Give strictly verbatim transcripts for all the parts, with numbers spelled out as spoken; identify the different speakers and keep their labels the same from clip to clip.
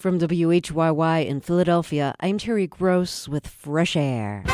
Speaker 1: From W H Y Y in Philadelphia, I'm Terry Gross with Fresh Air.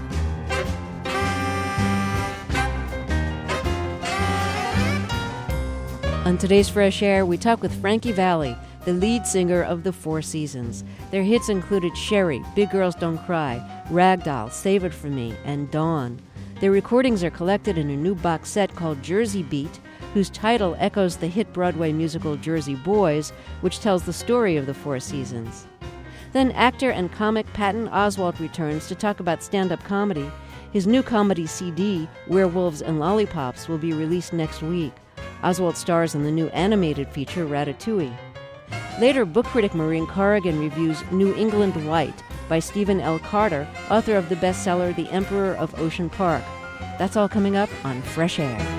Speaker 1: On today's Fresh Air, we talk with Frankie Valli, the lead singer of the Four Seasons. Their hits included Sherry, Big Girls Don't Cry, Ragdoll, Save It For Me, and Dawn. Their recordings are collected in a new box set called Jersey Beat, whose title echoes the hit Broadway musical Jersey Boys, which tells the story of the Four Seasons. Then actor and comic Patton Oswalt returns to talk about stand-up comedy. His new comedy C D, Werewolves and Lollipops, will be released next week. Oswalt stars in the new animated feature Ratatouille. Later, book critic Maureen Corrigan reviews New England White by Stephen L. Carter, author of the bestseller The Emperor of Ocean Park. That's all coming up on Fresh Air.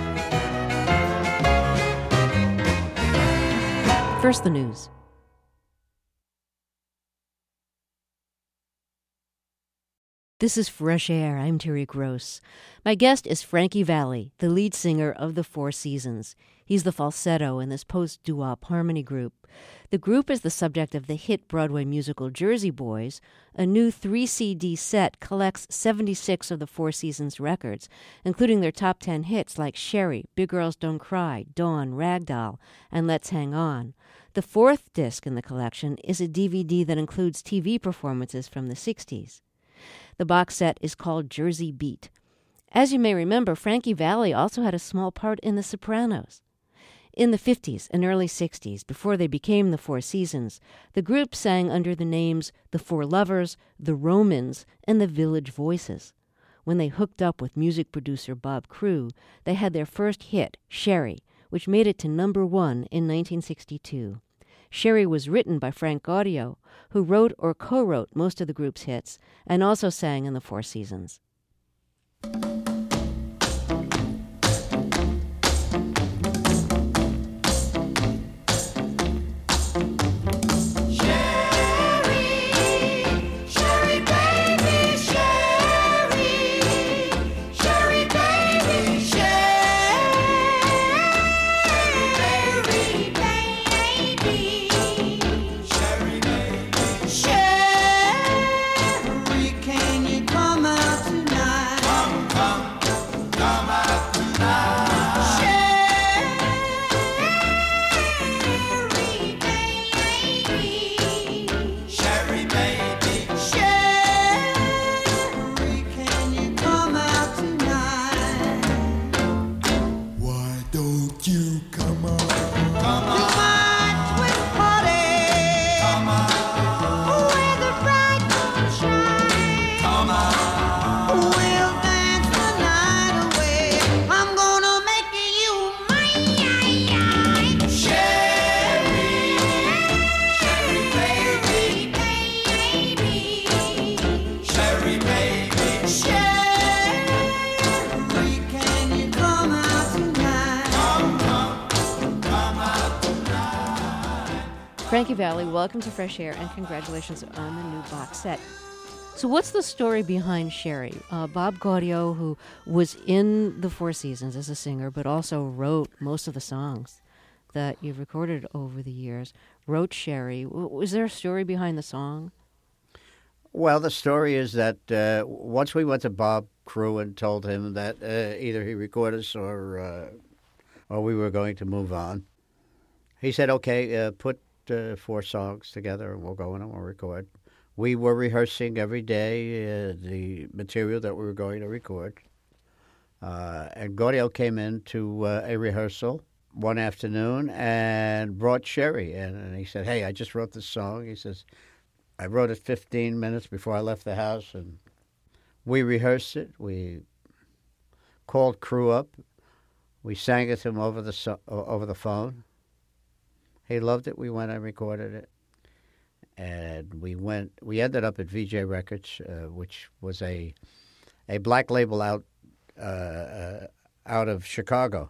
Speaker 1: First, the news. This is Fresh Air. I'm Terry Gross. My guest is Frankie Valli, the lead singer of the Four Seasons. He's the falsetto in this post-doo-wop harmony group. The group is the subject of the hit Broadway musical Jersey Boys. A new three C D set collects seventy-six of the Four Seasons records, including their top ten hits like Sherry, Big Girls Don't Cry, Dawn, Ragdoll, and Let's Hang On. The fourth disc in the collection is a D V D that includes T V performances from the sixties. The box set is called Jersey Beat. As you may remember, Frankie Valli also had a small part in The Sopranos. In the fifties and early sixties, before they became the Four Seasons, the group sang under the names The Four Lovers, The Romans, and The Village Voices. When they hooked up with music producer Bob Crewe, they had their first hit, Sherry, which made it to number one in nineteen sixty-two. Sherry was written by Frank Gaudio, who wrote or co-wrote most of the group's hits, and also sang in the Four Seasons. Frankie Valli, welcome to Fresh Air, and congratulations on the new box set. So what's the story behind Sherry? Uh, Bob Gaudio, who was in the Four Seasons as a singer, but also wrote most of the songs that you've recorded over the years, wrote Sherry. Was there a story behind the song?
Speaker 2: Well, the story is that uh, once we went to Bob Crewe and told him that uh, either he record us or, uh, or we were going to move on, he said, okay, uh, put Uh, four songs together, and we'll go in and we'll record. We were rehearsing every day uh, the material that we were going to record. Uh, and Gaudio came into uh, a rehearsal one afternoon and brought Sherry in. And he said, hey, I just wrote this song. He says, I wrote it fifteen minutes before I left the house. And we rehearsed it. We called Crewe up. We sang it to him over the so- over the phone. He loved it. We went and recorded it. And we went, we ended up at V J Records, uh, which was a a black label out uh, uh, out of Chicago.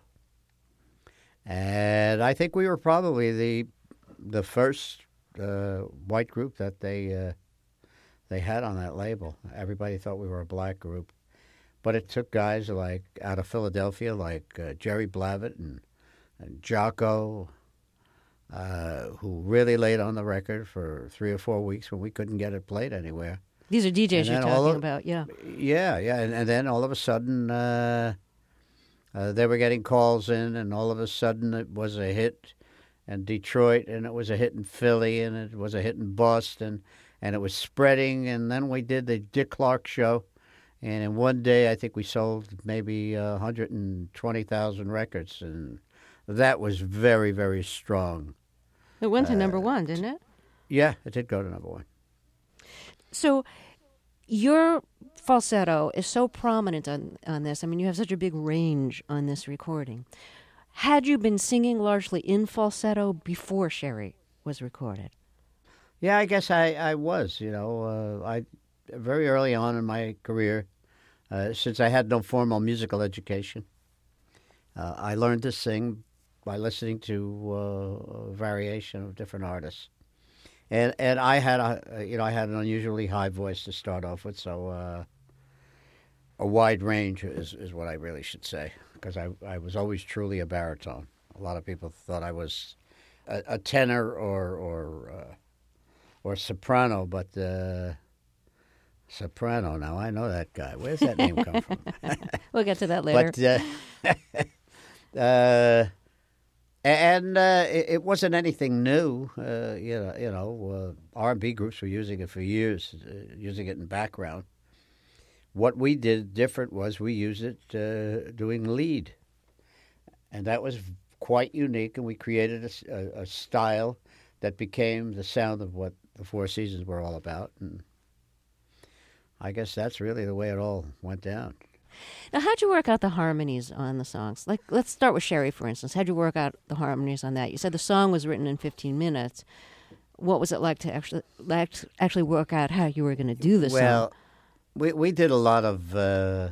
Speaker 2: And I think we were probably the the first uh, white group that they uh, they had on that label. Everybody thought we were a black group. But it took guys like out of Philadelphia, like uh, Jerry Blavat and, and Jocko, uh, who really laid on the record for three or four weeks when we couldn't get it played anywhere.
Speaker 1: These are D Js
Speaker 2: And
Speaker 1: you're
Speaker 2: then all
Speaker 1: talking
Speaker 2: of-
Speaker 1: about, yeah.
Speaker 2: Yeah, yeah, and, and then all of a sudden uh, uh, they were getting calls in, and all of a sudden it was a hit in Detroit, and it was a hit in Philly, and it was a hit in Boston, and it was spreading. And then we did the Dick Clark show, and in one day I think we sold maybe uh, one hundred twenty thousand records, and that was very, very strong.
Speaker 1: It went to
Speaker 2: Uh,
Speaker 1: number one, didn't it?
Speaker 2: Yeah, it did go to number one.
Speaker 1: So your falsetto is so prominent on, on this. I mean, you have such a big range on this recording. Had you been singing largely in falsetto before Sherry was recorded?
Speaker 2: Yeah, I guess I, I was, you know. Uh, I very early on in my career, uh, since I had no formal musical education, uh, I learned to sing by listening to uh, a variation of different artists. And and I had a you know I had an unusually high voice to start off with, so uh, a wide range is, is what I really should say, because I I was always truly a baritone. A lot of people thought I was a, a tenor or or uh, or soprano, but uh, soprano. Now I know that guy. Where's that name come from?
Speaker 1: We'll get to that later.
Speaker 2: But uh, uh, and uh, it, it wasn't anything new. Uh, you know, you know, uh, R and B groups were using it for years, uh, using it in background. What we did different was we used it uh, doing lead, and that was quite unique. And we created a, a, a style that became the sound of what the Four Seasons were all about. And I guess that's really the way it all went down.
Speaker 1: Now, how'd you work out the harmonies on the songs? Like, let's start with Sherry, for instance. How'd you work out the harmonies on that? You said the song was written in fifteen minutes. What was it like to actually like to actually work out how you were going to do the
Speaker 2: Well,
Speaker 1: song?
Speaker 2: we we did a lot of uh,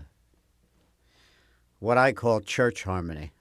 Speaker 2: what I call church harmony.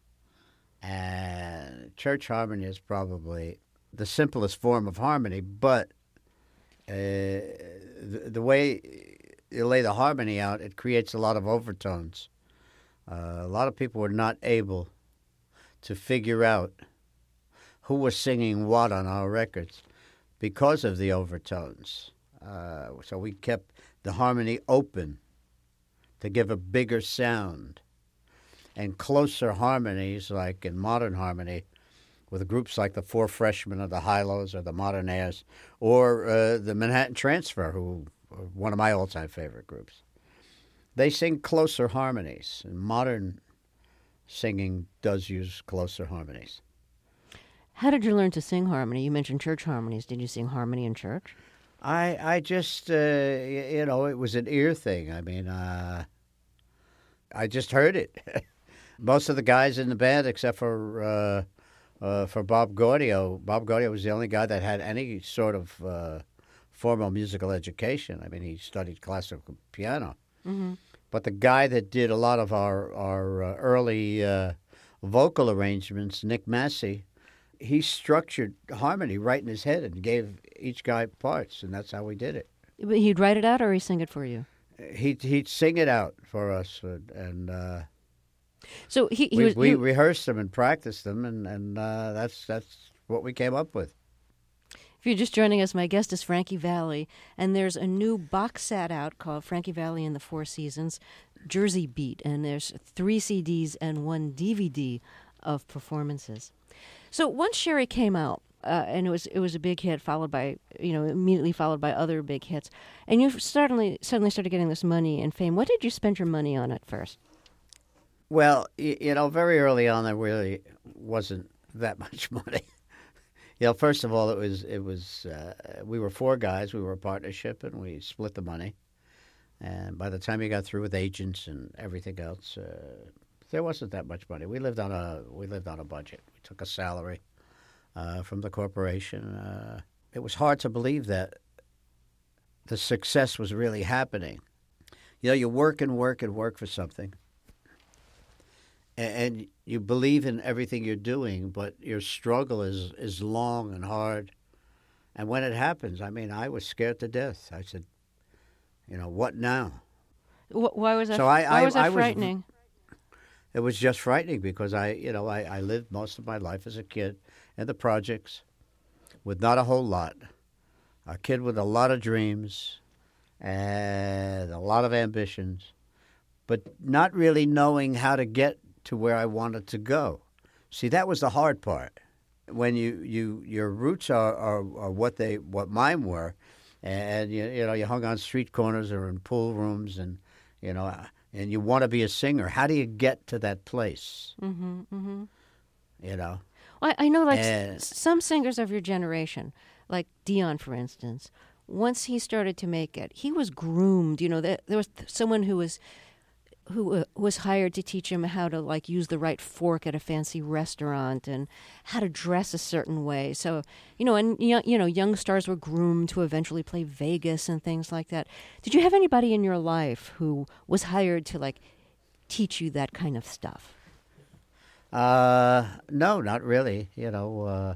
Speaker 2: And church harmony is probably the simplest form of harmony, but uh, the, the way you lay the harmony out, it creates a lot of overtones. Uh, a lot of people were not able to figure out who was singing what on our records because of the overtones. Uh, so we kept the harmony open to give a bigger sound. And closer harmonies, like in modern harmony, with groups like the Four Freshmen or the Hi-Lo's or the Modernaires or uh, the Manhattan Transfer, who are one of my all-time favorite groups. They sing closer harmonies, and modern singing does use closer harmonies.
Speaker 1: How did you learn to sing harmony? You mentioned church harmonies. Did you sing harmony in church?
Speaker 2: I I just, uh, y- you know, it was an ear thing. I mean, uh, I just heard it. Most of the guys in the band, except for uh, uh, for Bob Gaudio, Bob Gaudio was the only guy that had any sort of uh, formal musical education. I mean, he studied classical piano.
Speaker 1: Mm-hmm.
Speaker 2: But the guy that did a lot of our, our uh, early uh, vocal arrangements, Nick Massey, he structured harmony right in his head and gave each guy parts, and that's how we did it.
Speaker 1: But he'd write it out, or he'd sing it for you?
Speaker 2: He'd, he'd sing it out for us, and, and uh,
Speaker 1: So he, he
Speaker 2: we,
Speaker 1: was.
Speaker 2: we
Speaker 1: he-
Speaker 2: rehearsed them and practiced them, and, and uh, that's that's what we came up with.
Speaker 1: If you're just joining us, my guest is Frankie Valli, and there's a new box set out called Frankie Valli and the Four Seasons, Jersey Beat, and there's three C Ds and one D V D of performances. So once Sherry came out, uh, and it was it was a big hit, followed by you know immediately followed by other big hits, and you suddenly suddenly started getting this money and fame. What did you spend your money on at first?
Speaker 2: Well, you, you know, very early on, there really wasn't that much money. You know, first of all, it was it was uh, we were four guys. We were a partnership, and we split the money. And by the time you got through with agents and everything else, uh, there wasn't that much money. We lived on a we lived on a budget. We took a salary uh, from the corporation. Uh, it was hard to believe that the success was really happening. You know, you work and work and work for something, and you believe in everything you're doing, but your struggle is, is long and hard. And when it happens, I mean, I was scared to death. I said, you know, what now?
Speaker 1: Wh- Why was that?
Speaker 2: So I-
Speaker 1: why
Speaker 2: I-
Speaker 1: was that
Speaker 2: I was-
Speaker 1: frightening?
Speaker 2: It was just frightening because I, you know, I, I lived most of my life as a kid in the projects with not a whole lot. A kid with a lot of dreams and a lot of ambitions, but not really knowing how to get to where I wanted to go. See, that was the hard part. When you, you your roots are, are, are what they what mine were, and you you know you hung on street corners or in pool rooms, and you know, and you want to be a singer. How do you get to that place?
Speaker 1: Mm-hmm, mm-hmm.
Speaker 2: You know.
Speaker 1: Well, I I know, like
Speaker 2: And-
Speaker 1: s- some singers of your generation, like Dion, for instance. Once he started to make it, he was groomed. You know, there, there was someone who was who uh, was hired to teach him how to like use the right fork at a fancy restaurant and how to dress a certain way. So, you know, and you you know, young stars were groomed to eventually play Vegas and things like that. Did you have anybody in your life who was hired to like teach you that kind of stuff?
Speaker 2: Uh, no, not really. You know, uh,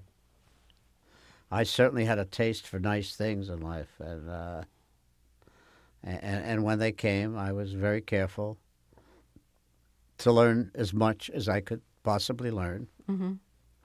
Speaker 2: I certainly had a taste for nice things in life, and uh, and and when they came, I was very careful to learn as much as I could possibly learn
Speaker 1: Mm-hmm.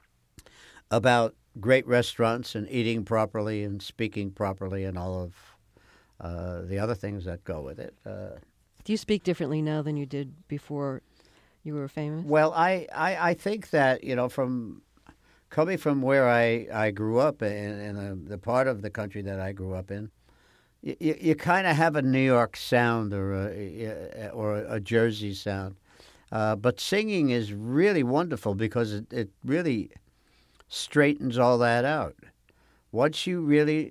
Speaker 2: about great restaurants and eating properly and speaking properly and all of uh, the other things that go with it. Uh,
Speaker 1: Do you speak differently now than you did before you were famous?
Speaker 2: Well, I, I, I think that, you know, from coming from where I, I grew up in, in the, the part of the country that I grew up in, you, you, you kind of have a New York sound or a, or a Jersey sound. Uh, but singing is really wonderful because it, it really straightens all that out. Once you really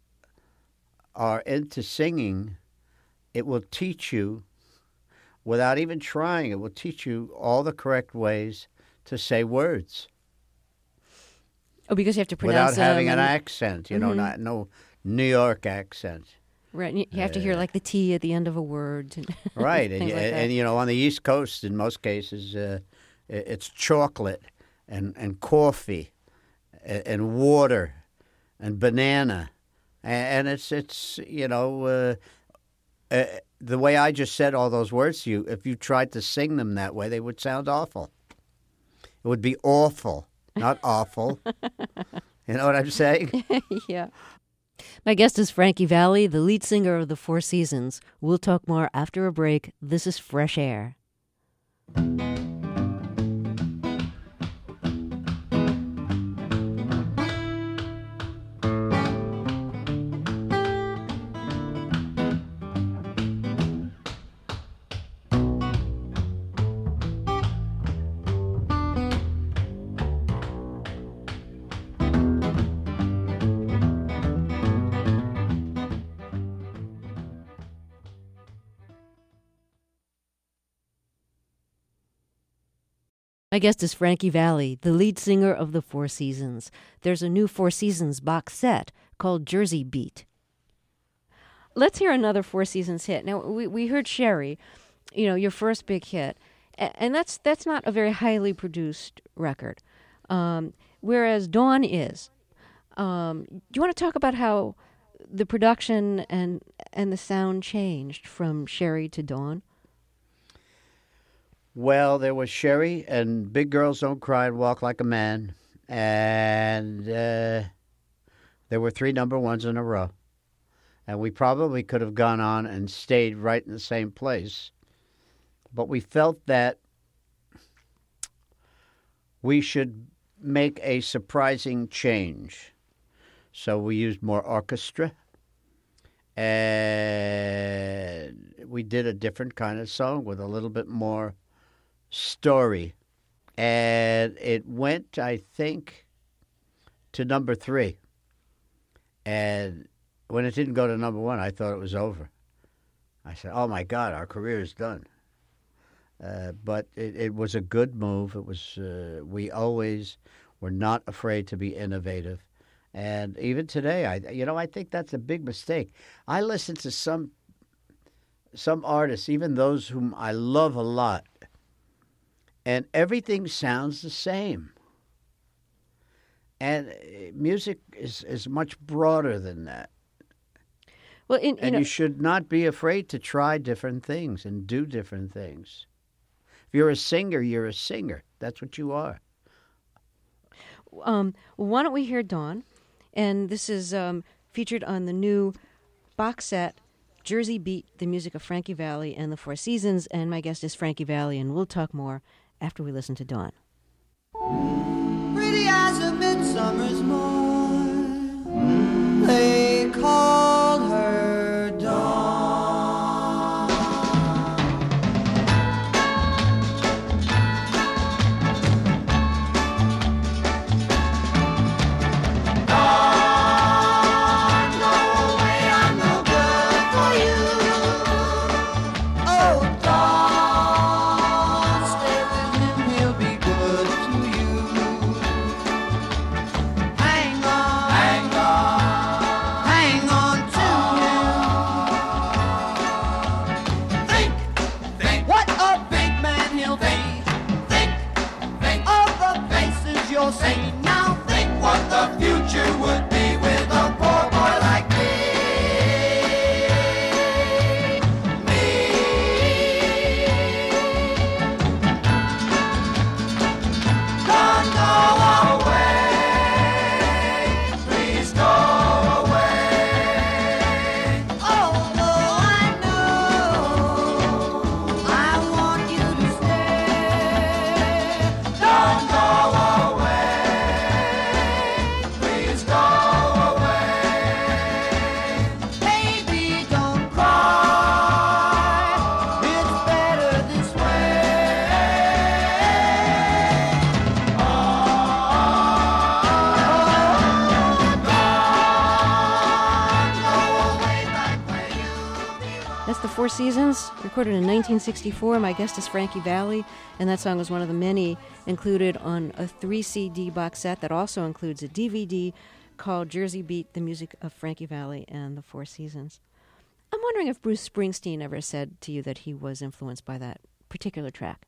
Speaker 2: are into singing, it will teach you, without even trying, it will teach you all the correct ways to say words
Speaker 1: Oh, because you have to pronounce
Speaker 2: without having
Speaker 1: them
Speaker 2: an
Speaker 1: and-
Speaker 2: accent, you know,
Speaker 1: Mhm.
Speaker 2: not no New York accent.
Speaker 1: Right, and you you have to hear like the T at the end of a word. and
Speaker 2: Right, and,
Speaker 1: things like
Speaker 2: and,
Speaker 1: that.
Speaker 2: and you know, on the East Coast, in most cases, uh, i- it's chocolate and, and coffee and, and water and banana, and, and it's it's you know, uh, uh, the way I just said all those words to you. If you tried to sing them that way, they would sound awful. It would be awful, not awful. You know what I'm saying?
Speaker 1: Yeah. My guest is Frankie Valli, the lead singer of the Four Seasons. We'll talk more after a break. This is Fresh Air. My guest is Frankie Valli, the lead singer of the Four Seasons. There's a new Four Seasons box set called Jersey Beat. Let's hear another Four Seasons hit. Now, we, we heard Sherry, you know, your first big hit, a- and that's that's not a very highly produced record, um, whereas Dawn is. Um, do you want to talk about how the production and and the sound changed from Sherry to Dawn?
Speaker 2: Well, there was Sherry and Big Girls Don't Cry and Walk Like a Man, and uh, there were three number ones in a row. And we probably could have gone on and stayed right in the same place. But we felt that we should make a surprising change. So we used more orchestra, and we did a different kind of song with a little bit more story. And it went, I think, to number three. And when it didn't go to number one, I thought it was over. I said, oh, my God, our career is done. Uh, but it, it was a good move. It was. Uh, we always were not afraid to be innovative. And even today, I you know, I think that's a big mistake. I listen to some some artists, even those whom I love a lot, and everything sounds the same. And uh, music is, is much broader than that.
Speaker 1: Well, in, you
Speaker 2: And
Speaker 1: know,
Speaker 2: you should not be afraid to try different things and do different things. If you're a singer, you're a singer. That's what you are.
Speaker 1: um, why don't we hear Dawn? And this is um, featured on the new box set, Jersey Beat, the music of Frankie Valli and the Four Seasons. And my guest is Frankie Valli, and we'll talk more after we listen to Dawn.
Speaker 3: Pretty as a midsummer's morn, they called her Dawn.
Speaker 1: Four Seasons, recorded in nineteen sixty-four. My guest is Frankie Valli, and that song was one of the many included on a three C D box set that also includes a D V D called Jersey Beat, the music of Frankie Valli and the Four Seasons. I'm wondering if Bruce Springsteen ever said to you that he was influenced by that particular track.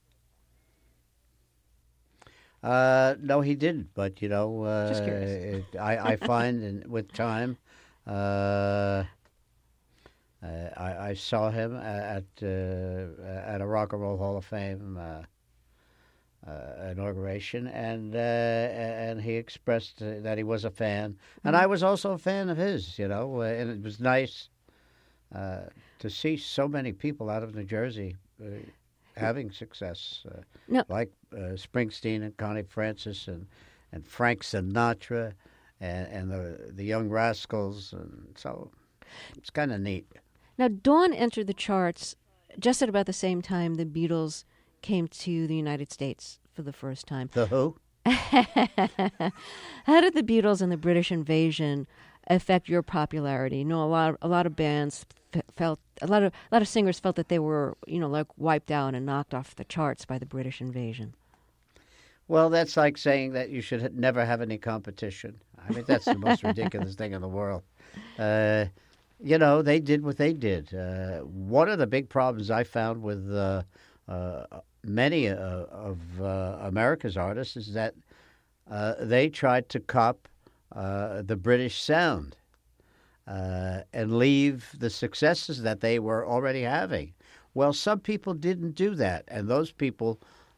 Speaker 2: Uh, no, he didn't, but, you know, uh,
Speaker 1: Just curious.
Speaker 2: It, I, I find in, with time... Uh, Uh, I, I saw him at uh, at a Rock and Roll Hall of Fame uh, uh, inauguration, and uh, and he expressed uh, that he was a fan, and I was also a fan of his. You know, uh, and it was nice uh, to see so many people out of New Jersey uh, having success, uh,
Speaker 1: no.
Speaker 2: like uh, Springsteen and Connie Francis and and Frank Sinatra, and, and the the Young Rascals, and so it's kind of neat.
Speaker 1: Now, Dawn entered the charts just at about the same time the Beatles came to the United States for the first time.
Speaker 2: The Who?
Speaker 1: How did the Beatles and the British invasion affect your popularity? You know, a lot, a lot of bands f- felt, a lot of, a lot of singers felt that they were, you know, like wiped out and knocked off the charts by the British invasion.
Speaker 2: Well, that's like saying that you should never have any competition. I mean, that's the most ridiculous thing in the world. Uh, You know, they did what they did. Uh, one of the big problems I found with uh, uh, many uh, of uh, America's artists is that uh, they tried to cop uh, the British sound uh, and leave the successes that they were already having. Well, some people didn't do that, and those people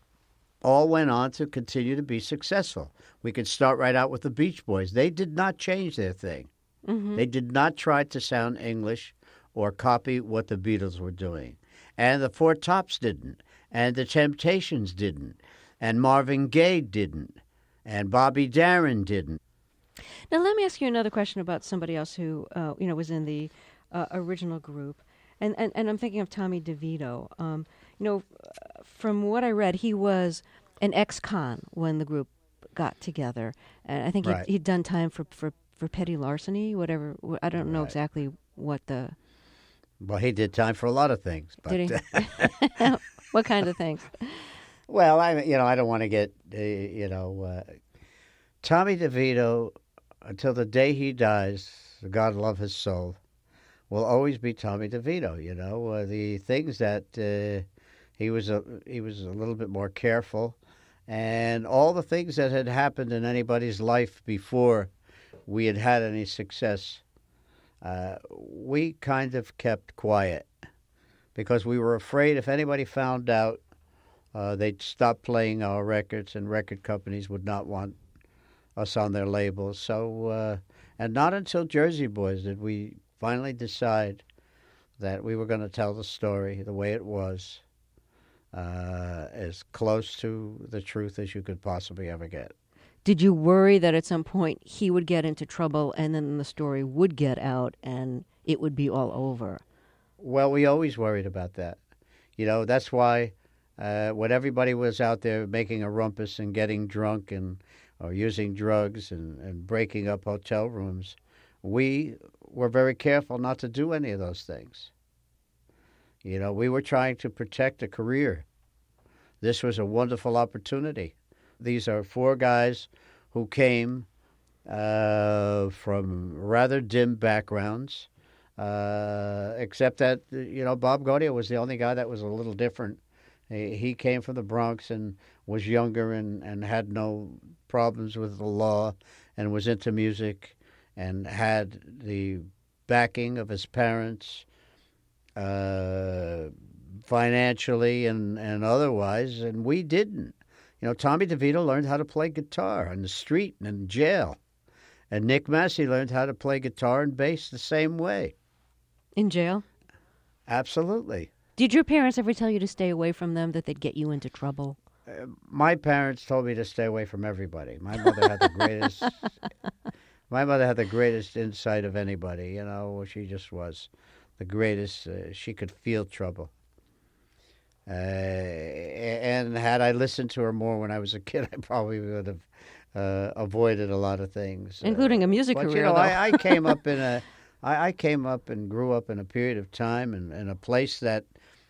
Speaker 2: all went on to continue to be successful. We could start right out with the Beach Boys. They did not change their thing. Mm-hmm. They did not try to sound English or copy what the Beatles were doing. And the Four Tops didn't. And the Temptations didn't. And Marvin Gaye didn't. And Bobby Darin didn't.
Speaker 1: Now, let me ask you another question about somebody else who, uh, you know, was in the uh, original group. And, and, and I'm thinking of Tommy DeVito. Um, you know, from what I read, he was an ex-con when the group got together. And I think
Speaker 2: right.
Speaker 1: he'd, he'd done time for... for for petty larceny, whatever. I don't know
Speaker 2: right.
Speaker 1: exactly what the...
Speaker 2: Well, he did time for a lot of things. But
Speaker 1: did he? What kind of things?
Speaker 2: Well, I you know, I don't want to get, uh, you know... Uh, Tommy DeVito, until the day he dies, God love his soul, will always be Tommy DeVito, you know. Uh, the things that uh, he was a, he was a little bit more careful, and all the things that had happened in anybody's life before we had had any success, uh, we kind of kept quiet because we were afraid if anybody found out, uh, they'd stop playing our records and record companies would not want us on their label. So, uh, and not until Jersey Boys did we finally decide that we were going to tell the story the way it was, uh, as close to the truth as you could possibly ever get.
Speaker 1: Did you worry that at some point he would get into trouble and then the story would get out and it would be all over?
Speaker 2: Well, we always worried about that. You know, that's why uh, when everybody was out there making a rumpus and getting drunk and or using drugs and, and breaking up hotel rooms, we were very careful not to do any of those things. You know, we were trying to protect a career. This was a wonderful opportunity. These are four guys who came uh, from rather dim backgrounds, uh, except that, you know, Bob Gaudio was the only guy that was a little different. He, he came from the Bronx and was younger and, and had no problems with the law and was into music and had the backing of his parents uh, financially and, and otherwise, and we didn't. You know, Tommy DeVito learned how to play guitar on the street and in jail. And Nick Massey learned how to play guitar and bass the same way.
Speaker 1: In jail?
Speaker 2: Absolutely.
Speaker 1: Did your parents ever tell you to stay away from them, that they'd get you into trouble?
Speaker 2: Uh, my parents told me to stay away from everybody. My mother had the greatest... My mother had the greatest insight of anybody, you know. She just was the greatest. Uh, she could feel trouble. Uh, and had I listened to her more when I was a kid, I probably would have uh, avoided a lot of things,
Speaker 1: including
Speaker 2: uh,
Speaker 1: a music
Speaker 2: but,
Speaker 1: career.
Speaker 2: You know,
Speaker 1: though.
Speaker 2: I, I came up in a, I, I came up and grew up in a period of time and in a place that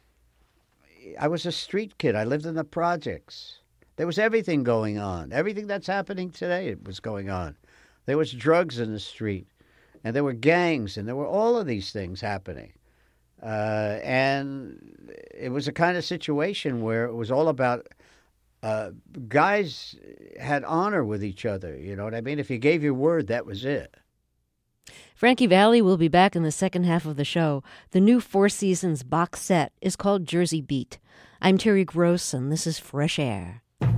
Speaker 2: I was a street kid. I lived in the projects. There was everything going on. Everything that's happening today was going on. There was drugs in the street, and there were gangs, and there were all of these things happening. Uh, and it was a kind of situation where it was all about uh, guys had honor with each other. You know what I mean? If you gave your word, that was it.
Speaker 1: Frankie Valli will be back in the second half of the show. The new Four Seasons box set is called Jersey Beat. I'm Terry Gross, and this is Fresh Air.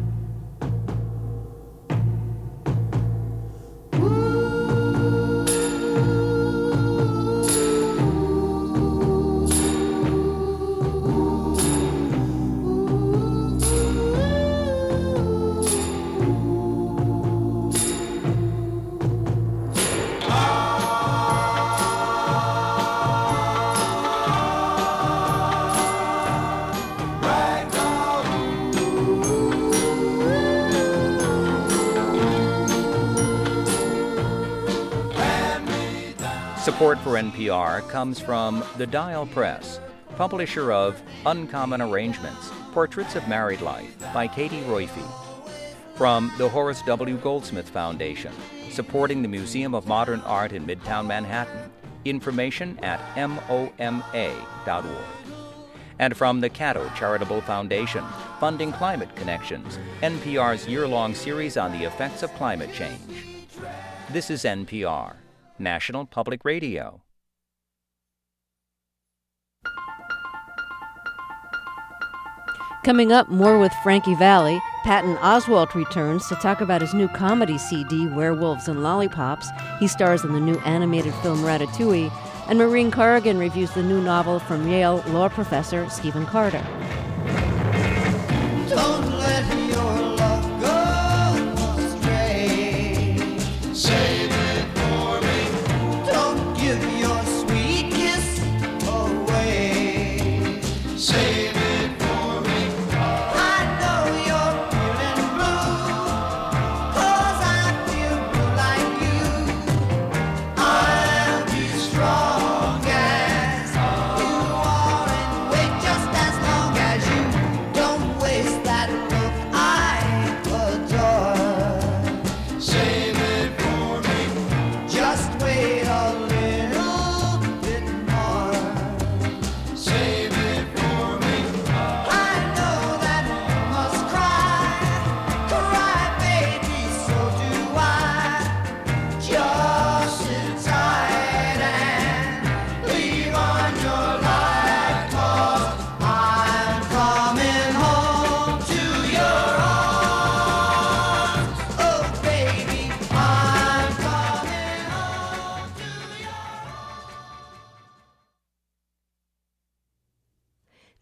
Speaker 4: Support for N P R comes from the Dial Press, publisher of Uncommon Arrangements, Portraits of Married Life by Katie Roiphe. From the Horace W. Goldsmith Foundation, supporting the Museum of Modern Art in Midtown Manhattan. Information at M O M A dot org. And from the Cato Charitable Foundation, funding Climate Connections, N P R's year-long series on the effects of climate change. This is N P R, National Public Radio.
Speaker 1: Coming up, more with Frankie Valli. Patton Oswalt returns to talk about his new comedy C D, Werewolves and Lollipops. He stars in the new animated film Ratatouille. And Maureen Corrigan reviews the new novel from Yale law professor Stephen Carter.
Speaker 3: Don't let your love go astray. Save it for me. Don't give your sweet kiss away. Save it for me. I know you're feeling blue, 'cause I feel blue like you. I'll be strong as you are and wait just as long as you. Don't waste that look.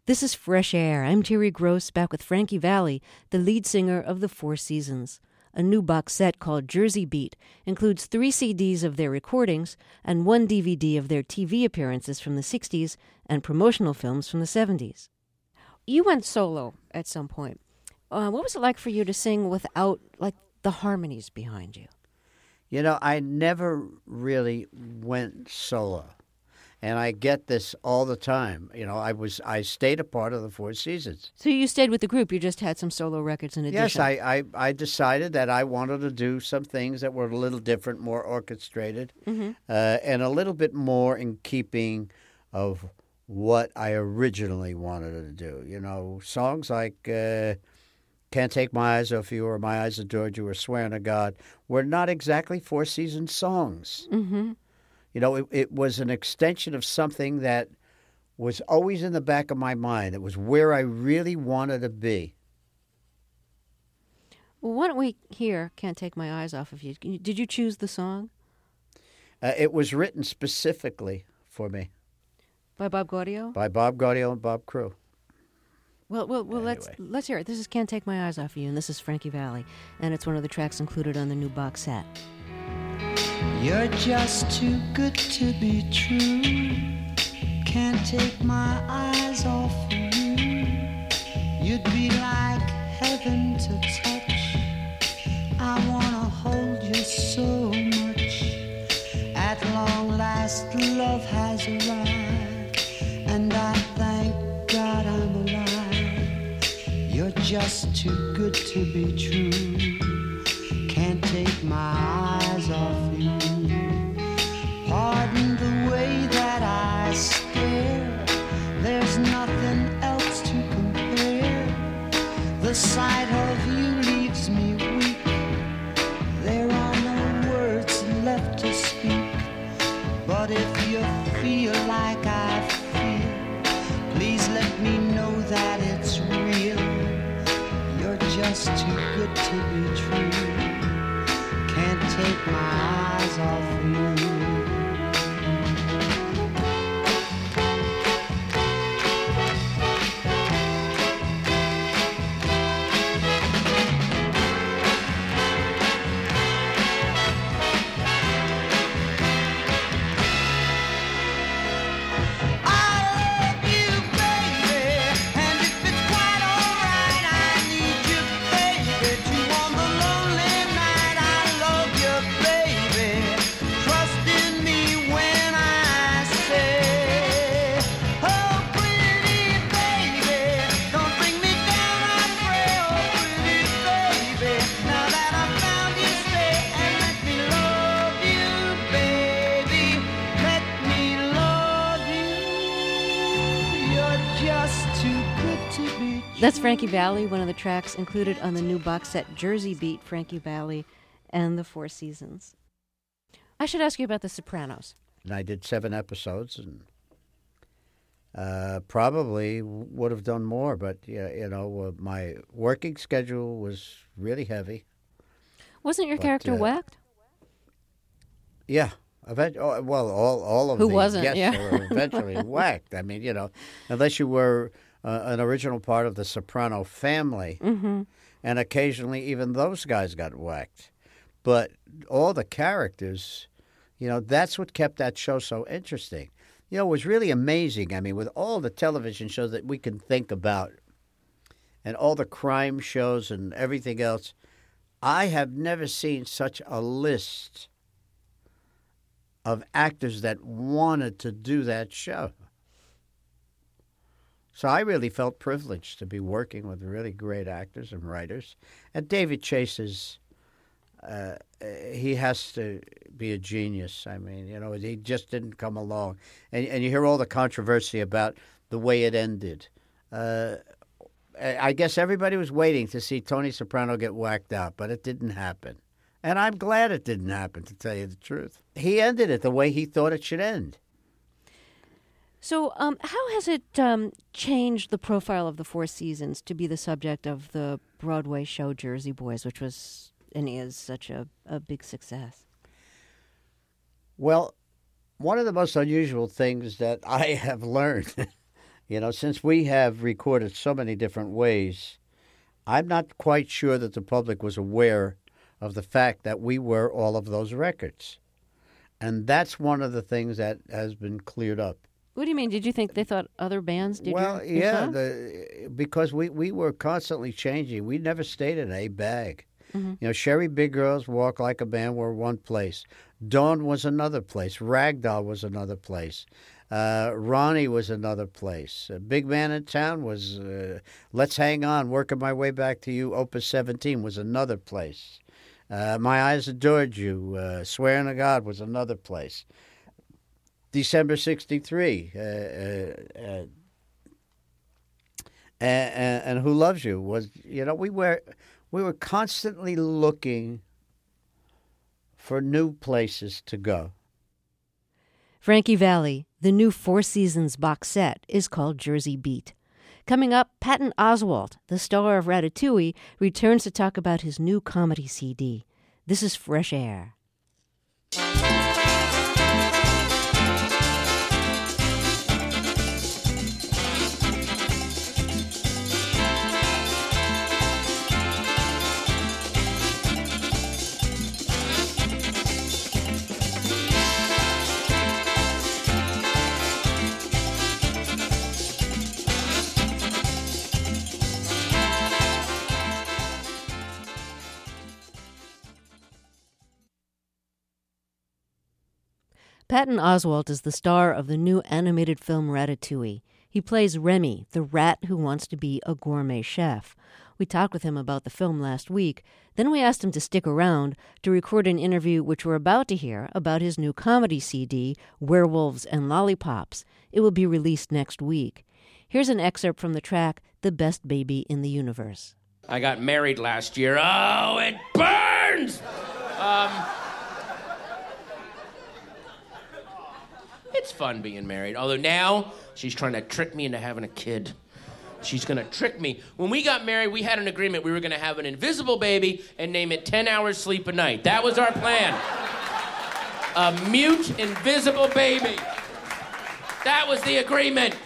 Speaker 1: This is Fresh Air. I'm Terry Gross, back with Frankie Valli, the lead singer of the Four Seasons. A new box set called Jersey Beat includes three C Ds of their recordings and one D V D of their T V appearances from the sixties and promotional films from the seventies. You went solo at some point. Uh, what was it like for you to sing without, like, the harmonies behind you?
Speaker 2: You know, I never really went solo. And I get this all the time. You know, I was I stayed a part of the Four Seasons.
Speaker 1: So you stayed with the group. You just had some solo records in addition.
Speaker 2: Yes, I, I, I decided that I wanted to do some things that were a little different, more orchestrated,
Speaker 1: Mm-hmm.
Speaker 2: uh, and a little bit more in keeping of what I originally wanted to do. You know, songs like uh, Can't Take My Eyes Off You or My Eyes Adored You or Swearing to God were not exactly Four Seasons songs.
Speaker 1: Mm-hmm.
Speaker 2: You know, it, it was an extension of something that was always in the back of my mind. It was where I really wanted to be.
Speaker 1: Well, why don't we hear Can't Take My Eyes Off of You? Did you choose the song?
Speaker 2: Uh, it was written specifically for me
Speaker 1: By Bob Gaudio?
Speaker 2: by Bob Gaudio and Bob Crew.
Speaker 1: Well, well, well let's
Speaker 2: Anyway.
Speaker 1: let's hear it. This is Can't Take My Eyes Off of You, and this is Frankie Valli, and it's one of the tracks included on the new box set.
Speaker 3: You're just too good to be true. Can't take my eyes off of you. You'd be like heaven to touch. I wanna hold you so much. At long last, love has arrived, and I thank God I'm alive. You're just too good to be true. Can't take my eyes off you. Pardon the way that I stare. There's nothing else to compare. The sight of you leaves me weak. There are no words left to speak. But if you feel like I feel, please let me know that it's real. You're just too good to be true. Can't take my eyes off you.
Speaker 1: That's Frankie Valli, one of the tracks included on the new box set Jersey Beat, Frankie Valli and the Four Seasons. I should ask you about The Sopranos.
Speaker 2: And I did seven episodes and uh, probably would have done more, but yeah, you know, uh, my working schedule was really heavy.
Speaker 1: Wasn't your
Speaker 2: But,
Speaker 1: character
Speaker 2: uh,
Speaker 1: whacked?
Speaker 2: Yeah. Event- oh, well, all all of
Speaker 1: Who
Speaker 2: the
Speaker 1: wasn't,
Speaker 2: guests
Speaker 1: yeah.
Speaker 2: were eventually whacked. I mean, you know, unless you were uh, an original part of the Soprano family,
Speaker 1: Mm-hmm.
Speaker 2: and occasionally even those guys got whacked. But all the characters, you know, that's what kept that show so interesting. You know, it was really amazing. I mean, with all the television shows that we can think about and all the crime shows and everything else, I have never seen such a list of actors that wanted to do that show. So I really felt privileged to be working with really great actors and writers. And David Chase is, uh, he has to be a genius. I mean, you know, he just didn't come along. And, and you hear all the controversy about the way it ended. Uh, I guess everybody was waiting to see Tony Soprano get whacked out, but it didn't happen. And I'm glad it didn't happen, to tell you the truth. He ended it the way he thought it should end.
Speaker 1: So um, how has it um, changed the profile of the Four Seasons to be the subject of the Broadway show Jersey Boys, which was and is such a, a big success?
Speaker 2: Well, one of the most unusual things that I have learned You know, since we have recorded so many different ways, I'm not quite sure that the public was aware of the fact that we were all of those records. And that's one of the things that has been cleared up.
Speaker 1: What do you mean? Did you think they thought other bands did
Speaker 2: well,
Speaker 1: your, your
Speaker 2: yeah,
Speaker 1: songs?
Speaker 2: the, because we, we were constantly changing. We never stayed in a bag.
Speaker 1: Mm-hmm.
Speaker 2: You know, Sherry Big Girls, Walk Like a Man were one place. Dawn was another place. Ragdoll was another place. Uh, Ronnie was another place. Uh, Big Man in Town was uh, Let's Hang On, Working My Way Back to You. Opus seventeen was another place. Uh, My Eyes Adored You. Uh, Swearing to God was another place. December sixty-three. Uh, uh, uh, and, and Who Loves You was, you know, we were, we were constantly looking for new places to go.
Speaker 1: Frankie Valli, the new Four Seasons box set is called Jersey Beat. Coming up, Patton Oswalt, the star of Ratatouille, returns to talk about his new comedy C D. This is Fresh Air. Patton Oswalt is the star of the new animated film Ratatouille. He plays Remy, the rat who wants to be a gourmet chef. We talked with him about the film last week. Then we asked him to stick around to record an interview which we're about to hear about his new comedy C D, Werewolves and Lollipops. It will be released next week. Here's an excerpt from the track, The Best Baby in the Universe.
Speaker 5: I got married last year. Oh, it burns! Um... It's fun being married. Although now, she's trying to trick me into having a kid. She's going to trick me. When we got married, we had an agreement we were going to have an invisible baby and name it ten hours sleep a night. That was our plan. A mute, invisible baby. That was the agreement.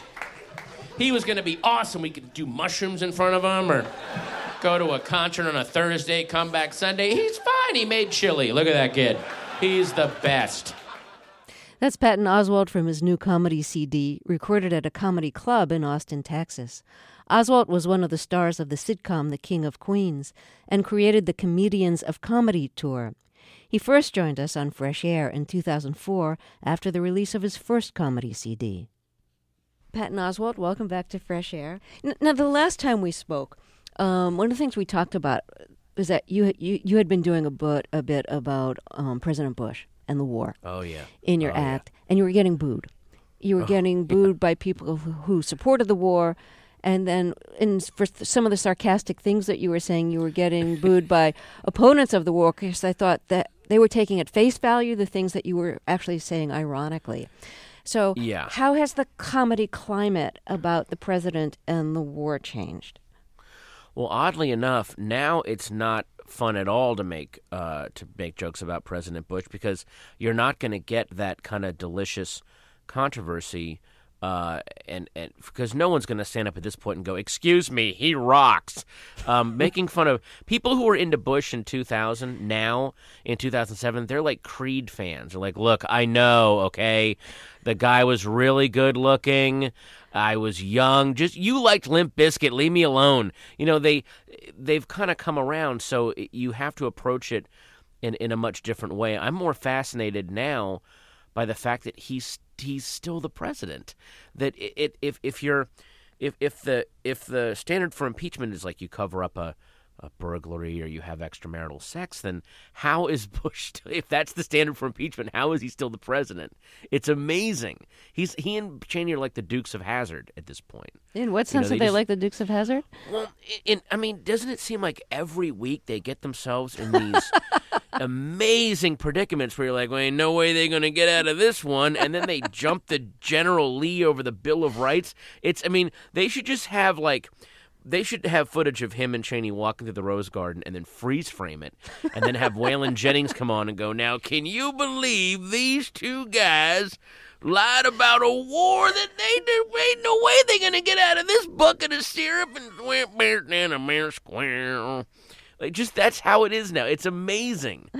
Speaker 5: He was going to be awesome. We could do mushrooms in front of him or go to a concert on a Thursday, come back Sunday. He's fine. He made chili. Look at that kid. He's the best.
Speaker 1: That's Patton Oswalt from his new comedy C D, recorded at a comedy club in Austin, Texas. Oswalt was one of the stars of the sitcom The King of Queens and created the Comedians of Comedy tour. He first joined us on Fresh Air in two thousand four after the release of his first comedy C D. Patton Oswalt, welcome back to Fresh Air. Now, the last time we spoke, um, one of the things we talked about was that you you, you had been doing a bit, a bit about um, President Bush and the war.
Speaker 5: Oh, yeah.
Speaker 1: In your
Speaker 5: oh,
Speaker 1: act, yeah. And you were getting booed. You were
Speaker 5: oh,
Speaker 1: getting booed
Speaker 5: yeah.
Speaker 1: by people who, who supported the war, and then in, for th- some of the sarcastic things that you were saying, you were getting booed by opponents of the war, because I thought that they were taking at face value the things that you were actually saying ironically. So
Speaker 5: yeah.
Speaker 1: How has the comedy climate about the president and the war changed?
Speaker 5: Well, oddly enough, now it's not fun at all to make uh, to make jokes about President Bush, because you're not going to get that kind of delicious controversy, uh, and and because no one's going to stand up at this point and go, "Excuse me, he rocks." Um, making fun of people who were into Bush in two thousand, now in two thousand seven, they're like Creed fans. They're like, "Look, I know, okay, the guy was really good looking. I was young. Just you liked Limp Bizkit. Leave me alone." You know, they they've kind of come around, so you have to approach it in in a much different way. I'm more fascinated now by the fact that he's he's still the president. That it, it if if you're if if the if the standard for impeachment is like you cover up a a burglary or you have extramarital sex, then how is Bush, if that's the standard for impeachment, how is he still the president? It's amazing. He's He and Cheney are like the Dukes of Hazzard at this point.
Speaker 1: In what sense
Speaker 5: you know,
Speaker 1: are they
Speaker 5: just,
Speaker 1: like the Dukes of Hazzard?
Speaker 5: Well, in, I mean, doesn't it seem like every week they get themselves in these amazing predicaments where you're like, well, ain't no way they're going to get out of this one, and then they jump the General Lee over the Bill of Rights. It's, I mean, they should just have like... They should have footage of him and Cheney walking through the Rose Garden and then freeze frame it and then have Waylon Jennings come on and go, "Now, can you believe these two guys lied about a war that they did, ain't no way they're gonna get out of this bucket of syrup and went back down a mere square. Like, just that's how it is now. It's amazing.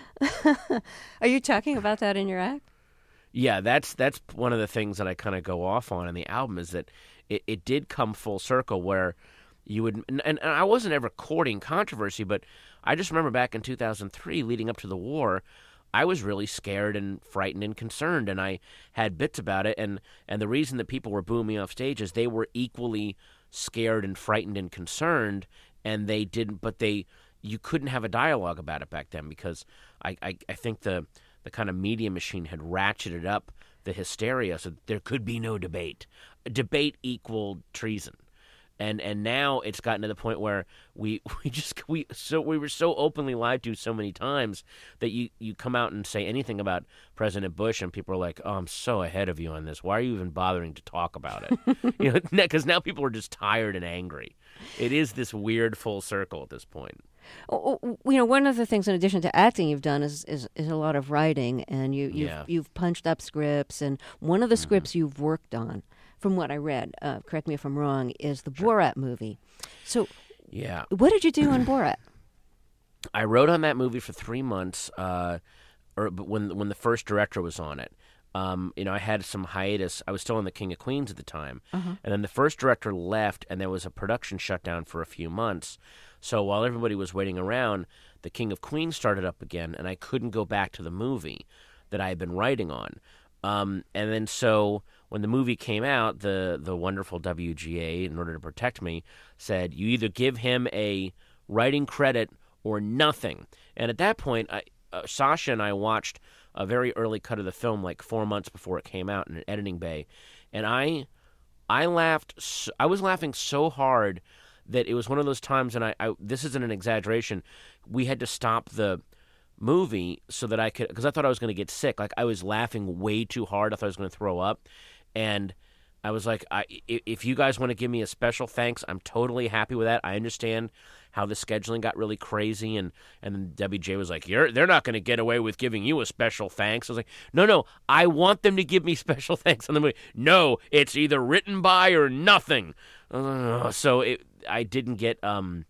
Speaker 1: Are you talking about that in your act?
Speaker 5: Yeah, that's that's one of the things that I kind of go off on in the album is that it, it did come full circle where you would, and, and I wasn't ever courting controversy, but I just remember back in two thousand three, leading up to the war, I was really scared and frightened and concerned, and I had bits about it, and, and the reason that people were booing me off stage is they were equally scared and frightened and concerned, and they didn't, but they, you couldn't have a dialogue about it back then because I, I, I think the, the kind of media machine had ratcheted up the hysteria so there could be no debate. Debate equaled treason. And and now it's gotten to the point where we, we just we so we were so openly lied to so many times that you, you come out and say anything about President Bush and people are like, oh, I'm so ahead of you on this. Why are you even bothering to talk about it? You know, because now people are just tired and angry. It is this weird full circle at this point.
Speaker 1: Oh, oh, you know, one of the things in addition to acting you've done is is, is a lot of writing, and you you've,
Speaker 5: Yeah.
Speaker 1: you've punched up scripts, and one of the
Speaker 5: Mm-hmm.
Speaker 1: scripts you've worked on, from what I read, uh, correct me if I'm wrong, is the Borat movie. So,
Speaker 5: Yeah.
Speaker 1: what did you do on Borat?
Speaker 5: I wrote on that movie for three months, uh, or but when when the first director was on it. Um, you know, I had some hiatus. I was still on The King of Queens at the time, and then the first director left, and there was a production shutdown for a few months. So while everybody was waiting around, The King of Queens started up again, and I couldn't go back to the movie that I had been writing on. Um, and then so when the movie came out, the the wonderful W G A, in order to protect me, said, you either give him a writing credit or nothing. And at that point, I, uh, Sasha and I watched a very early cut of the film, like four months before it came out in an editing bay, and I, I laughed. So, I was laughing so hard that it was one of those times, and I, I this isn't an exaggeration. We had to stop the movie so that I could, because I thought I was going to get sick. Like, I was laughing way too hard. I thought I was going to throw up, and I was like, I, if you guys want to give me a special thanks, I'm totally happy with that. I understand how the scheduling got really crazy, and, and then W J was like, You're, they're not going to get away with giving you a special thanks. I was like, no, no, I want them to give me special thanks on the movie. No, it's either written by or nothing. Uh, so it, I didn't get um,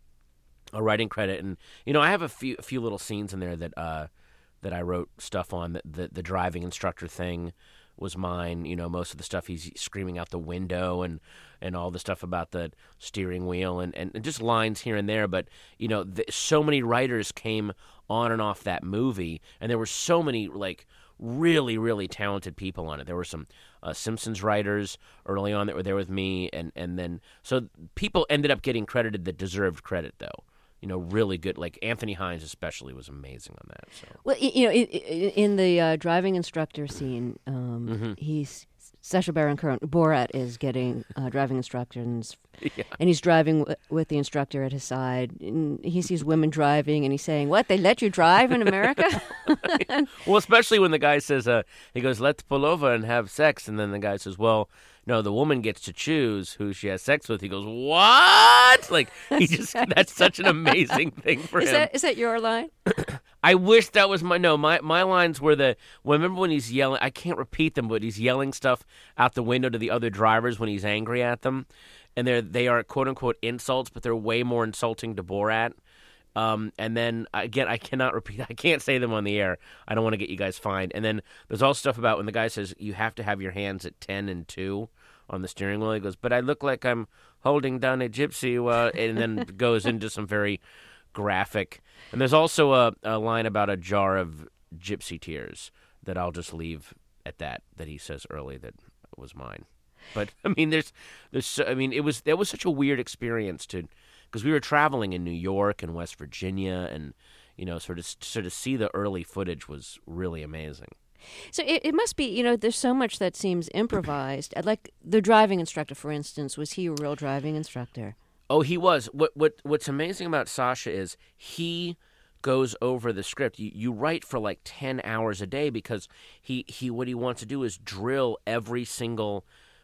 Speaker 5: a writing credit, and you know, I have a few a few little scenes in there that uh, that I wrote stuff on. The, the the driving instructor thing was mine. You know, most of the stuff he's screaming out the window, and, and all the stuff about the steering wheel, and, and, and just lines here and there. But you know, the, so many writers came on and off that movie, and there were so many like really really talented people on it. There were some uh, Simpsons writers early on that were there with me, and and then so people ended up getting credited that deserved credit, though. You know, really good. Like Anthony Hines, especially, was amazing on that. So.
Speaker 1: Well, y- you know, i- i- in the uh, driving instructor scene, um,
Speaker 5: Mm-hmm.
Speaker 1: he's Sacha Baron Cohen. Borat is getting uh, driving instructions,
Speaker 5: Yeah.
Speaker 1: and he's driving w- with the instructor at his side. And he sees women driving, and he's saying, "What? They let you drive in America?"
Speaker 5: Well, especially when the guy says, uh, he goes, let's pull over and have sex. And then the guy says, well, no, the woman gets to choose who she has sex with. He goes, what? Like, he just, that's such an amazing thing for
Speaker 1: Is
Speaker 5: him.
Speaker 1: that is that your line?
Speaker 5: I wish that was my, no, my, my lines were the, well, remember when he's yelling, I can't repeat them, but he's yelling stuff out the window to the other drivers when he's angry at them. And they're, they are quote unquote insults, but they're way more insulting to Borat. Um, and then, again, I cannot repeat, I can't say them on the air. I don't want to get you guys fined. And then there's all stuff about when the guy says, you have to have your hands at ten and two on the steering wheel. He goes, but I look like I'm holding down a gypsy. Well, and then goes into some very graphic. And there's also a, a line about a jar of gypsy tears that I'll just leave at that, that he says early that was mine. But, I mean, there's, there's, I mean, it was, that was such a weird experience to, because we were traveling in New York and West Virginia, and you know, sort of sort of see the early footage was really amazing.
Speaker 1: So it, it must be, you know, there's so much that seems improvised. Like the driving instructor, for instance, was he a real driving instructor?
Speaker 5: Oh, he was. What what what's amazing about Sasha is he goes over the script. You you write for like ten hours a day because he, he what he wants to do is drill every single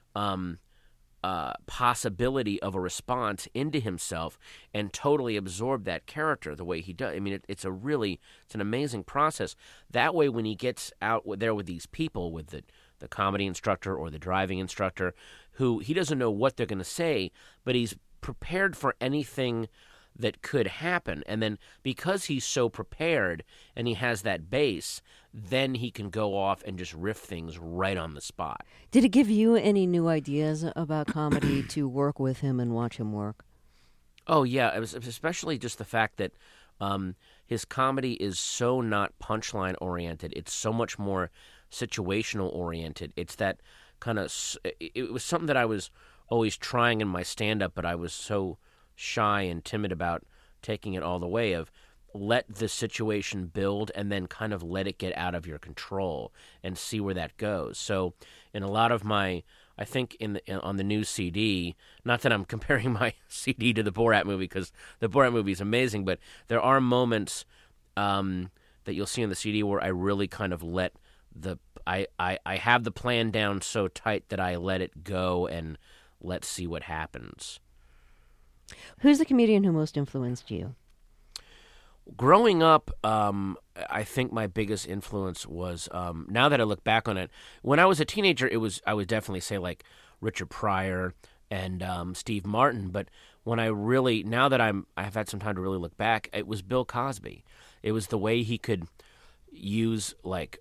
Speaker 5: um Uh, possibility of a response into himself and totally absorb that character the way he does. I mean, it, it's a really, it's an amazing process. That way, when he gets out there with these people, with the, the comedy instructor or the driving instructor, who he doesn't know what they're going to say, but he's prepared for anything that could happen. And then because he's so prepared and he has that base, then he can go off and just riff things right on the spot.
Speaker 1: Did it give you any new ideas about comedy to work with him and watch him work?
Speaker 5: Oh, yeah. It was especially just the fact that um, his comedy is so not punchline oriented. It's so much more situational oriented. It's that kind of, it was something that I was always trying in my stand-up, but I was so shy and timid about taking it all the way, of let the situation build and then kind of let it get out of your control and see where that goes. So in a lot of my, I think in, the, in on the new C D, not that I'm comparing my C D to the Borat movie, because the Borat movie is amazing, but there are moments um, that you'll see in the C D where I really kind of let the, I, I, I have the plan down so tight that I let it go and let's see what happens.
Speaker 1: Who's the comedian who most influenced you?
Speaker 5: Growing up, um, I think my biggest influence was, um, now that I look back on it, when I was a teenager, it was I would definitely say like Richard Pryor and um, Steve Martin. But when I really, now that I'm, I've had some time to really look back, it was Bill Cosby. It was the way he could use like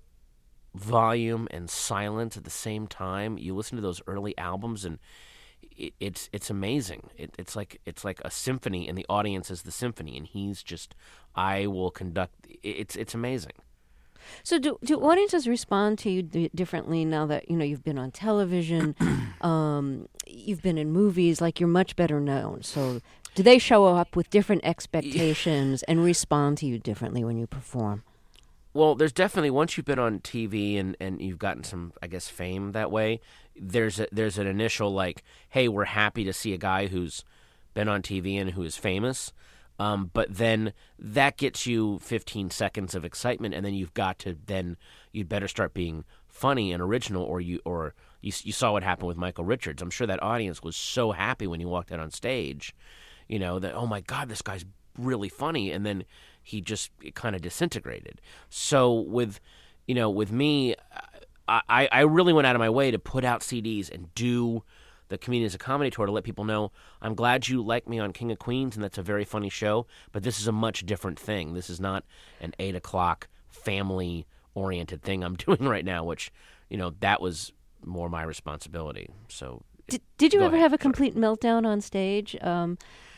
Speaker 5: volume and silence at the same time. You listen to those early albums and It, it's it's amazing. It, it's like it's like a symphony, and the audience is the symphony, and he's just, I will conduct. It's it's amazing.
Speaker 1: So do do audiences respond to you d- differently now that you know you've been on television, um, you've been in movies, like you're much better known? So do they show up with different expectations and respond to you differently when you perform?
Speaker 5: Well, there's definitely, once you've been on T V and, and you've gotten some, I guess, fame that way, there's a, there's an initial like, hey, we're happy to see a guy who's been on T V and who is famous. Um, but then that gets you fifteen seconds of excitement, and then you've got to then you'd better start being funny and original, or you or you, you saw what happened with Michael Richards. I'm sure that audience was so happy when he walked out on stage, you know, that, oh my God, this guy's really funny, and then he just kind of disintegrated. So with, you know, with me, I, I really went out of my way to put out C Ds and do the Comedians of Comedy tour to let people know, I'm glad you like me on King of Queens, and that's a very funny show, but this is a much different thing. This is not an eight o'clock family-oriented thing I'm doing right now, which, you know, that was more my responsibility. So,
Speaker 1: Did, did you
Speaker 5: go
Speaker 1: ever
Speaker 5: ahead.
Speaker 1: have a complete meltdown on stage? Um,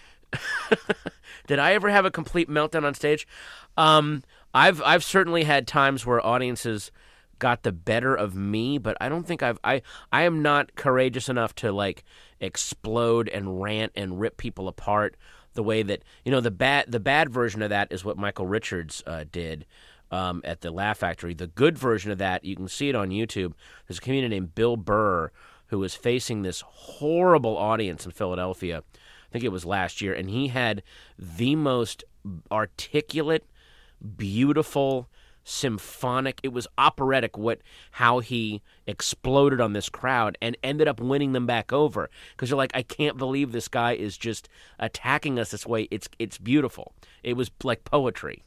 Speaker 5: Did I ever have a complete meltdown on stage? Um, I've I've certainly had times where audiences got the better of me, but I don't think I've I I am not courageous enough to like explode and rant and rip people apart the way that, you know, the bad the bad version of that is what Michael Richards uh, did um, at the Laugh Factory. The good version of that, you can see it on YouTube. There's a comedian named Bill Burr who was facing this horrible audience in Philadelphia. I think it was last year, and he had the most articulate, beautiful, symphonic, it was operatic what how he exploded on this crowd and ended up winning them back over, because you're like, I can't believe this guy is just attacking us this way. It's it's beautiful. It was like poetry.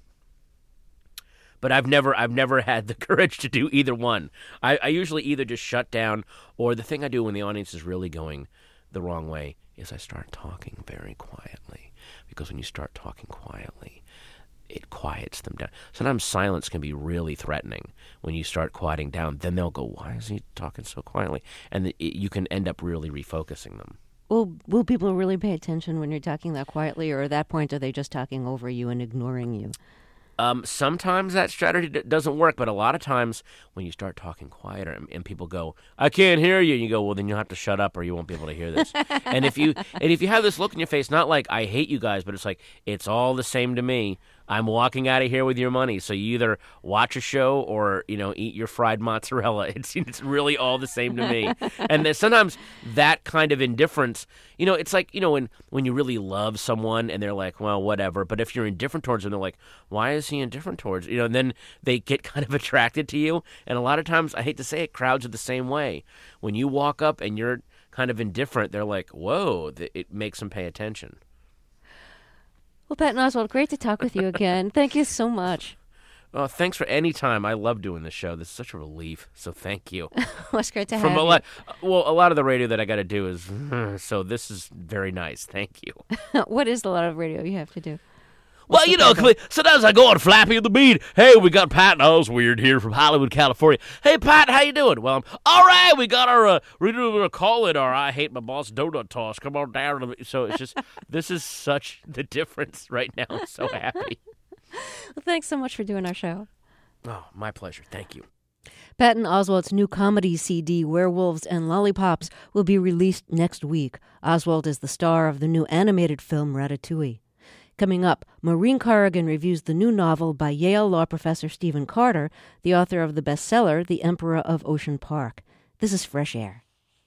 Speaker 5: But I've never I've never had the courage to do either one. I, I usually either just shut down, or the thing I do when the audience is really going the wrong way is I start talking very quietly, because when you start talking quietly, it quiets them down. Sometimes silence can be really threatening. When you start quieting down, then they'll go, why is he talking so quietly? And it, you can end up really refocusing them.
Speaker 1: Will Will people really pay attention when you're talking that quietly, or at that point are they just talking over you and ignoring you?
Speaker 5: Um, sometimes that strategy d- doesn't work, but a lot of times when you start talking quieter and, and people go, I can't hear you, and you go, well, then you'll have to shut up or you won't be able to hear this. and if you and if you have this look in your face, not like I hate you guys, but it's like, it's all the same to me. I'm walking out of here with your money, so you either watch a show or, you know, eat your fried mozzarella. It's it's really all the same to me. And then sometimes that kind of indifference, you know, it's like, you know, when, when you really love someone and they're like, well, whatever. But if you're indifferent towards them, they're like, why is he indifferent towards you? You know, and then they get kind of attracted to you. And a lot of times, I hate to say it, crowds are the same way. When you walk up and you're kind of indifferent, they're like, whoa, it makes them pay attention.
Speaker 1: Well, Patton Oswalt, great to talk with you again. Thank you so much.
Speaker 5: Oh, thanks for any time. I love doing this show. This is such a relief. So thank you.
Speaker 1: Well, it's great to
Speaker 5: From
Speaker 1: have
Speaker 5: a
Speaker 1: you.
Speaker 5: lot, well, a lot of the radio that I got to do is so. This is very nice. Thank you.
Speaker 1: What is the lot of radio you have to do?
Speaker 5: Well,
Speaker 1: What's
Speaker 5: you
Speaker 1: the
Speaker 5: know,
Speaker 1: program?
Speaker 5: sometimes I go on Flappy and the Beat. Hey, we got Pat Oswald here from Hollywood, California. Hey, Pat, how you doing? Well, I'm all right. We got our uh, we're doing a call it our I Hate My Boss donut toss. Come on down. To the, so it's just this is such the difference right now. I'm so happy.
Speaker 1: Well, thanks so much for doing our show.
Speaker 5: Oh, my pleasure. Thank you.
Speaker 1: Patton Oswalt's new comedy C D, Werewolves and Lollipops, will be released next week. Oswalt is the star of the new animated film Ratatouille. Coming up, Maureen Corrigan reviews the new novel by Yale law professor Stephen Carter, the author of the bestseller The Emperor of Ocean Park. This is Fresh Air.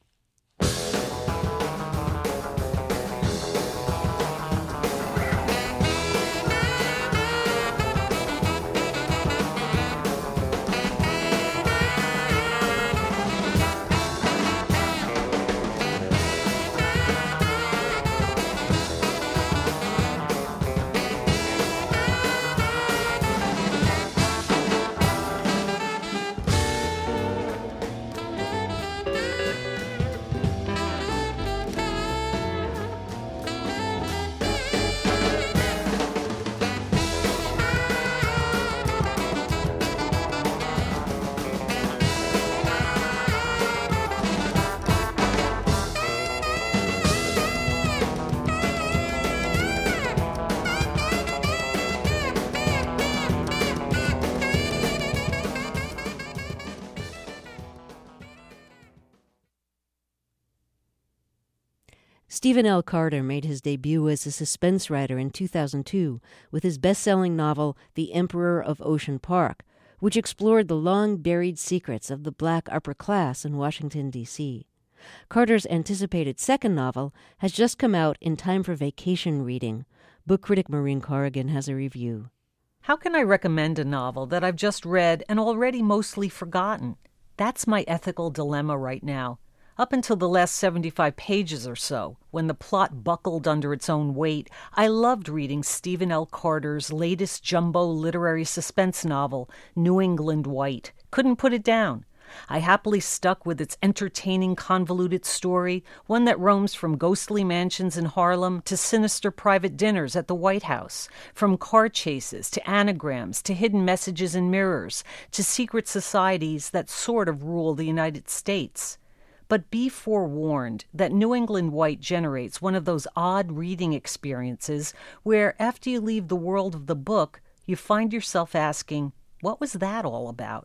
Speaker 1: Stephen L. Carter made his debut as a suspense writer in two thousand two with his best-selling novel The Emperor of Ocean Park, which explored the long-buried secrets of the black upper class in Washington, D C Carter's anticipated second novel has just come out in time for vacation reading. Book critic Maureen Corrigan has a review.
Speaker 6: How can I recommend a novel that I've just read and already mostly forgotten? That's my ethical dilemma right now. Up until the last seventy-five pages or so, when the plot buckled under its own weight, I loved reading Stephen L. Carter's latest jumbo literary suspense novel, New England White. Couldn't put it down. I happily stuck with its entertaining, convoluted story, one that roams from ghostly mansions in Harlem to sinister private dinners at the White House, from car chases to anagrams to hidden messages in mirrors to secret societies that sort of rule the United States. But be forewarned that New England White generates one of those odd reading experiences where, after you leave the world of the book, you find yourself asking, what was that all about?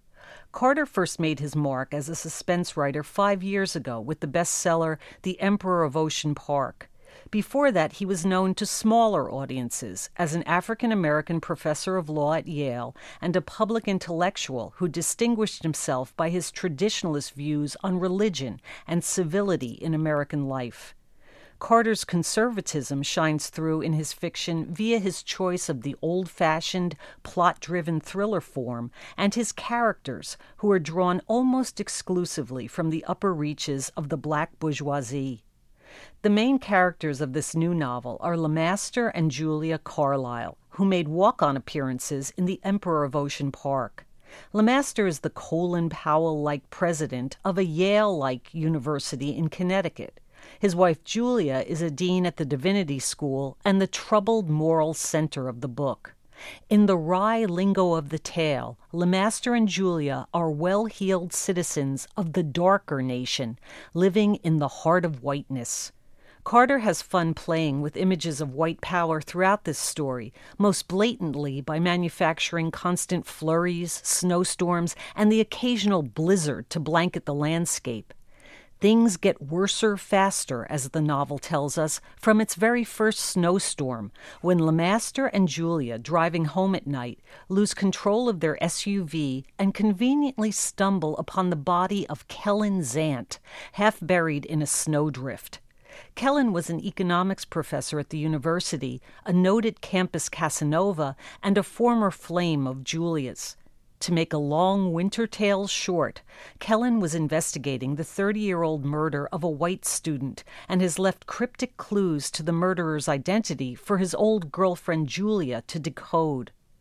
Speaker 6: Carter first made his mark as a suspense writer five years ago with the bestseller The Emperor of Ocean Park. Before that, he was known to smaller audiences as an African-American professor of law at Yale and a public intellectual who distinguished himself by his traditionalist views on religion and civility in American life. Carter's conservatism shines through in his fiction via his choice of the old-fashioned, plot-driven thriller form and his characters, who are drawn almost exclusively from the upper reaches of the black bourgeoisie. The main characters of this new novel are LeMaster and Julia Carlyle, who made walk-on appearances in The Emperor of Ocean Park. LeMaster is the Colin Powell-like president of a Yale-like university in Connecticut. His wife Julia is a dean at the Divinity School and the troubled moral center of the book. In the wry lingo of the tale, LeMaster and Julia are well-heeled citizens of the darker nation, living in the heart of whiteness. Carter has fun playing with images of white power throughout this story, most blatantly by manufacturing constant flurries, snowstorms, and the occasional blizzard to blanket the landscape. Things get worser faster, as the novel tells us, from its very first snowstorm, when LeMaster and Julia, driving home at night, lose control of their S U V and conveniently stumble upon the body of Kellen Zant, half buried in a snowdrift. Kellen was an economics professor at the university, a noted campus Casanova, and a former flame of Julia's. To make a long winter tale short, Kellen was investigating the thirty-year-old murder of a white student and has left cryptic clues to the murderer's identity for his old girlfriend Julia to decode.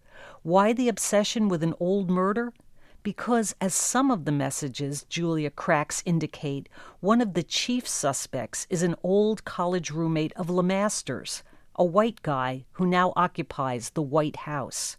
Speaker 6: Why the obsession with an old murder? Because, as some of the messages Julia cracks indicate, one of the chief suspects is an old college roommate of Lemaster's, a white guy who now occupies the White House.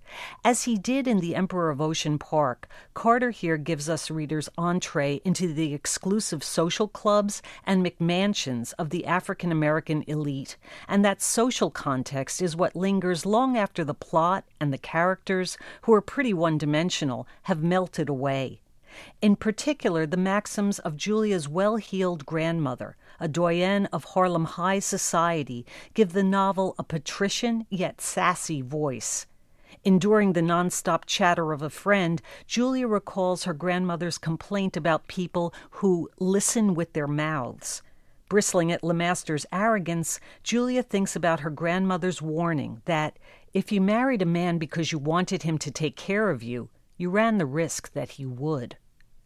Speaker 6: As he did in The Emperor of Ocean Park, Carter here gives us readers entree into the exclusive social clubs and McMansions of the African-American elite, and that social context is what lingers long after the plot and the characters, who are pretty one-dimensional, have melted away. In particular, the maxims of Julia's well-heeled grandmother, a doyenne of Harlem high society, give the novel a patrician yet sassy voice. Enduring the nonstop chatter of a friend, Julia recalls her grandmother's complaint about people who listen with their mouths. Bristling at Lemaster's arrogance, Julia thinks about her grandmother's warning that if you married a man because you wanted him to take care of you, you ran the risk that he would.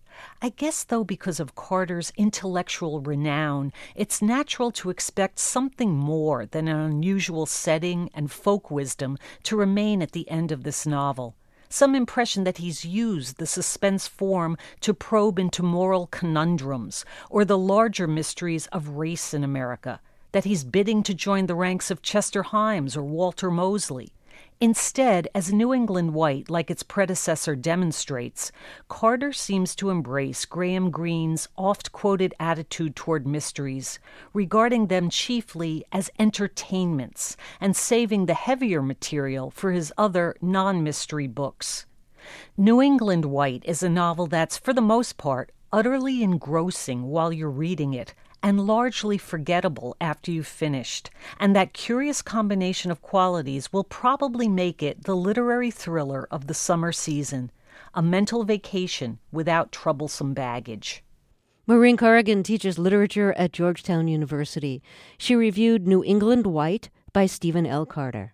Speaker 6: I guess, though, because of Carter's intellectual renown, it's natural to expect something more than an unusual setting and folk wisdom to remain at the end of this novel. Some impression that he's used the suspense form to probe into moral conundrums or the larger mysteries of race in America, that he's bidding to join the ranks of Chester Himes or Walter Mosley. Instead, as New England White, like its predecessor, demonstrates, Carter seems to embrace Graham Greene's oft-quoted attitude toward mysteries, regarding them chiefly as entertainments and saving the heavier material for his other non-mystery books. New England White is a novel that's, for the most part, utterly engrossing while you're reading it, and largely forgettable after you've finished, and that curious combination of qualities will probably make it the literary thriller of the summer season, a mental vacation without troublesome baggage.
Speaker 1: Maureen Corrigan teaches literature at Georgetown University. She reviewed New England White by Stephen L. Carter.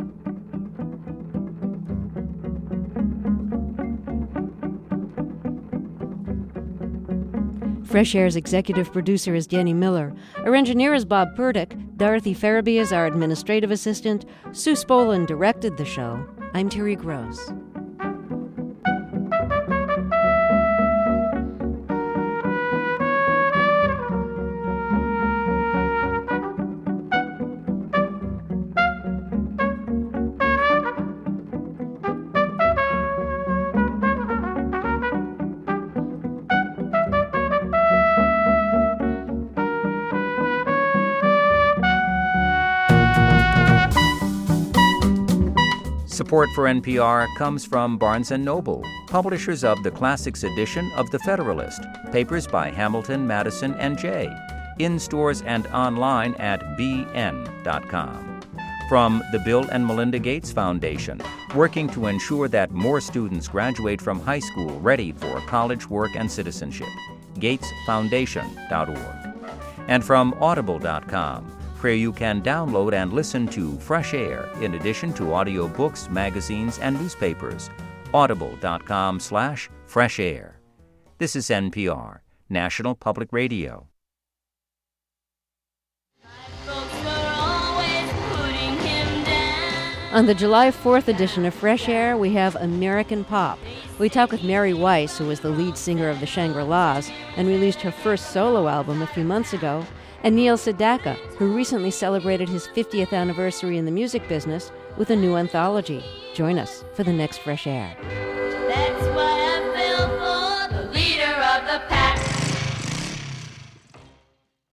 Speaker 1: Fresh Air's executive producer is Danny Miller. Our engineer is Bob Burdick. Dorothy Farabee is our administrative assistant. Sue Spolin directed the show. I'm Terry Gross.
Speaker 4: Support for N P R comes from Barnes and Noble, publishers of the Classics edition of The Federalist, papers by Hamilton, Madison, and Jay, in stores and online at b n dot com. From the Bill and Melinda Gates Foundation, working to ensure that more students graduate from high school ready for college, work, and citizenship, gates foundation dot org. And from audible dot com, where you can download and listen to Fresh Air in addition to audiobooks, magazines, and newspapers. audible.com slash fresh air. This is N P R, National Public Radio.
Speaker 1: On the July fourth edition of Fresh Air, we have American Pop. We talk with Mary Weiss, who was the lead singer of the Shangri-Las and released her first solo album a few months ago, and Neil Sedaka, who recently celebrated his fiftieth anniversary in the music business with a new anthology. Join us for the next Fresh Air.